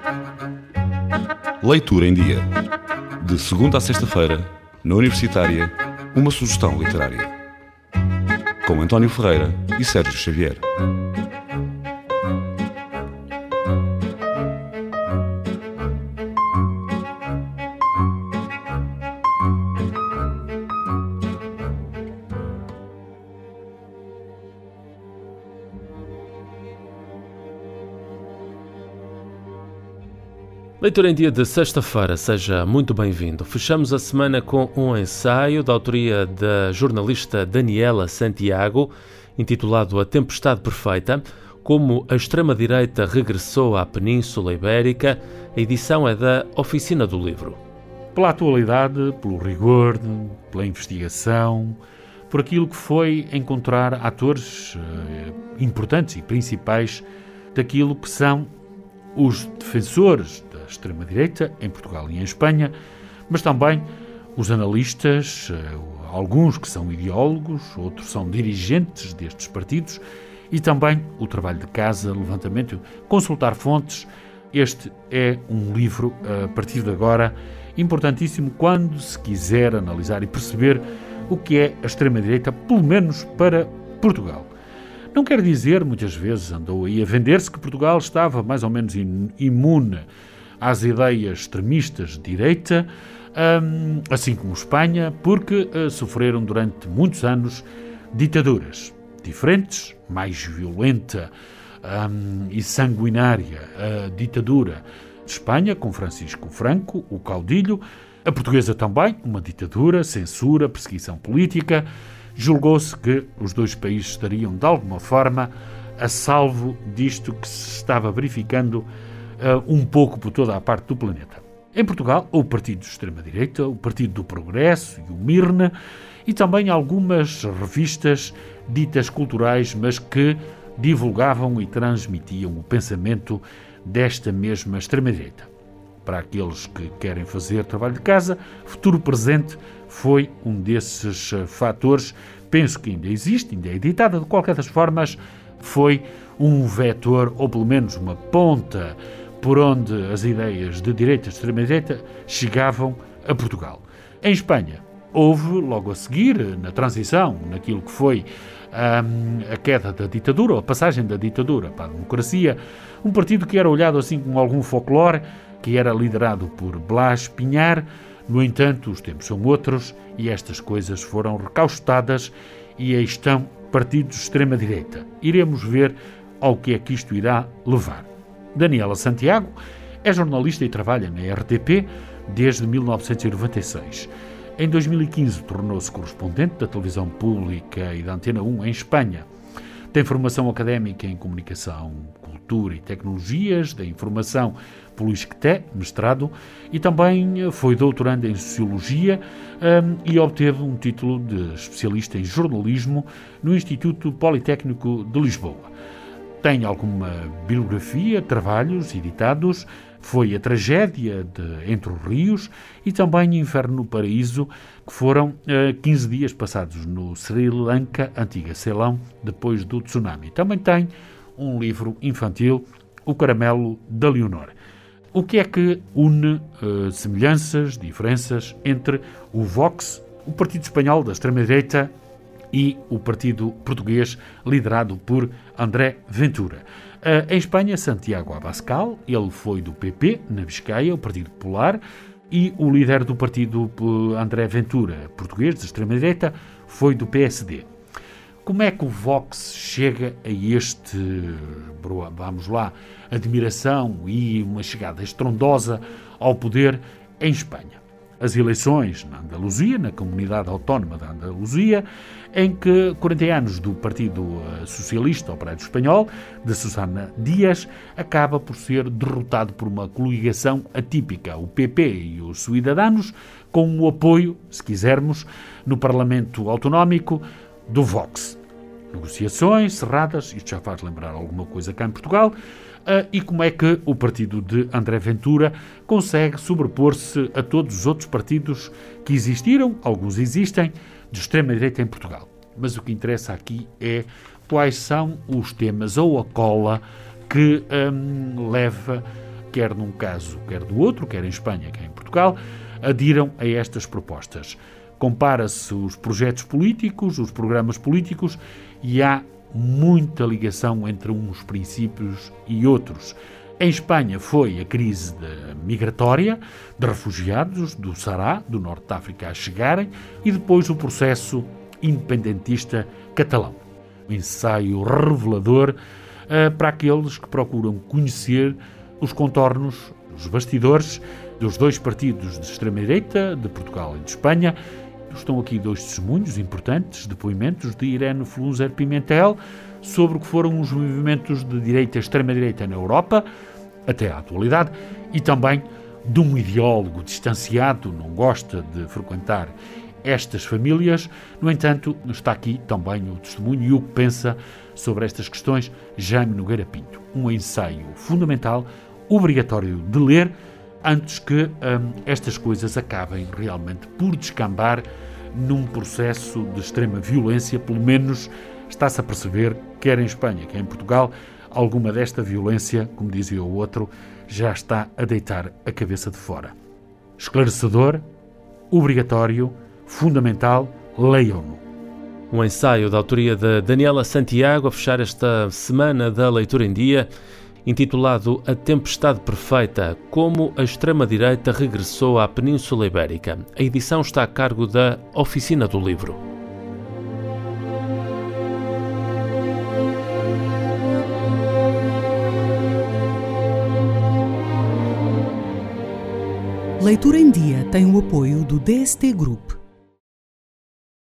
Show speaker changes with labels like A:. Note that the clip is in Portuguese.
A: Leitura em Dia. De segunda a sexta-feira, na Universitária, uma sugestão literária. Com António Ferreira e Sérgio Xavier.
B: Leitura em Dia de sexta-feira, seja muito bem-vindo. Fechamos a semana com um ensaio da autoria da jornalista Daniela Santiago, intitulado A Tempestade Perfeita, como a extrema-direita regressou à Península Ibérica. A edição é da Oficina do Livro.
C: Pela atualidade, pelo rigor, pela investigação, por aquilo que foi encontrar atores importantes e principais daquilo que são os defensores da extrema-direita em Portugal e em Espanha, mas também os analistas, alguns que são ideólogos, outros são dirigentes destes partidos, e também o trabalho de casa, levantamento, consultar fontes. Este é um livro, a partir de agora, importantíssimo quando se quiser analisar e perceber o que é a extrema-direita, pelo menos para Portugal. Não quer dizer, muitas vezes andou aí a vender-se, que Portugal estava mais ou menos imune às ideias extremistas de direita, assim como Espanha, porque sofreram durante muitos anos ditaduras diferentes, mais violenta e sanguinária a ditadura de Espanha, com Francisco Franco, o caudilho, a portuguesa também, uma ditadura, censura, perseguição política. Julgou-se que os dois países estariam, de alguma forma, a salvo disto que se estava verificando um pouco por toda a parte do planeta. Em Portugal, o Partido de Extrema-Direita, o Partido do Progresso e o Mirna, e também algumas revistas ditas culturais, mas que divulgavam e transmitiam o pensamento desta mesma extrema-direita. Para aqueles que querem fazer trabalho de casa, futuro presente foi um desses fatores. Penso que ainda existe, ainda é editada, de qualquer das formas, foi um vetor, ou pelo menos uma ponta, por onde as ideias de direita e extrema-direita chegavam a Portugal. Em Espanha, houve, logo a seguir, na transição, naquilo que foi a queda da ditadura, ou a passagem da ditadura para a democracia, um partido que era olhado assim com algum folclore, que era liderado por Blas Pinhar. No entanto, os tempos são outros e estas coisas foram recaustadas e aí estão partidos de extrema-direita. Iremos ver ao que é que isto irá levar. Daniela Santiago é jornalista e trabalha na RTP desde 1996. Em 2015 tornou-se correspondente da televisão pública e da Antena 1 em Espanha. Tem formação académica em Comunicação, Cultura e Tecnologias da Informação pelo ISCTE, mestrado, e também foi doutorando em Sociologia e obteve um título de especialista em Jornalismo no Instituto Politécnico de Lisboa. Tem alguma bibliografia, trabalhos editados, foi A Tragédia de Entre os Rios e também Inferno no Paraíso, que foram 15 dias passados no Sri Lanka, antiga Ceilão, depois do tsunami. Também tem um livro infantil, O Caramelo da Leonor. O que é que une semelhanças, diferenças entre o Vox, o partido espanhol da extrema-direita, e o partido português liderado por André Ventura? Em Espanha, Santiago Abascal, ele foi do PP, na Biscaia, o Partido Popular, e o líder do partido, André Ventura, português de extrema-direita, foi do PSD. Como é que o Vox chega a este, vamos lá, admiração e uma chegada estrondosa ao poder em Espanha? As eleições na Andaluzia, na Comunidade Autónoma da Andaluzia, em que 40 anos do Partido Socialista Operário Espanhol, de Susana Díaz, acaba por ser derrotado por uma coligação atípica, o PP e os Ciudadanos, com o apoio, se quisermos, no Parlamento Autonómico do Vox. Negociações cerradas, isto já faz lembrar alguma coisa cá em Portugal, e como é que o partido de André Ventura consegue sobrepor-se a todos os outros partidos que existiram, alguns existem, de extrema-direita em Portugal. Mas o que interessa aqui é quais são os temas ou a cola que quer num caso, quer do outro, quer em Espanha, quer em Portugal, adiram a estas propostas. Compara-se os projetos políticos, os programas políticos, e há muita ligação entre uns princípios e outros. Em Espanha foi a crise migratória, de refugiados do Sahara, do Norte de África, a chegarem, e depois o processo independentista catalão. Um ensaio revelador para aqueles que procuram conhecer os contornos, os bastidores dos dois partidos de extrema-direita, de Portugal e de Espanha. Estão aqui dois testemunhos importantes, depoimentos de Irene Flunzer Pimentel, sobre o que foram os movimentos de direita e extrema-direita na Europa, até à atualidade, e também de um ideólogo distanciado, não gosta de frequentar estas famílias. No entanto, está aqui também o testemunho e o que pensa sobre estas questões Jaime Nogueira Pinto. Um ensaio fundamental, obrigatório de ler, antes que estas coisas acabem realmente por descambar num processo de extrema violência. Pelo menos está-se a perceber, quer em Espanha, quer em Portugal, alguma desta violência, como dizia o outro, já está a deitar a cabeça de fora. Esclarecedor, obrigatório, fundamental, leiam-no.
B: Um ensaio da autoria de Daniela Santiago a fechar esta semana da Leitura em Dia, intitulado A Tempestade Perfeita, como a extrema-direita regressou à Península Ibérica. A edição está a cargo da Oficina do Livro.
D: Leitura em Dia tem o apoio do DST Group.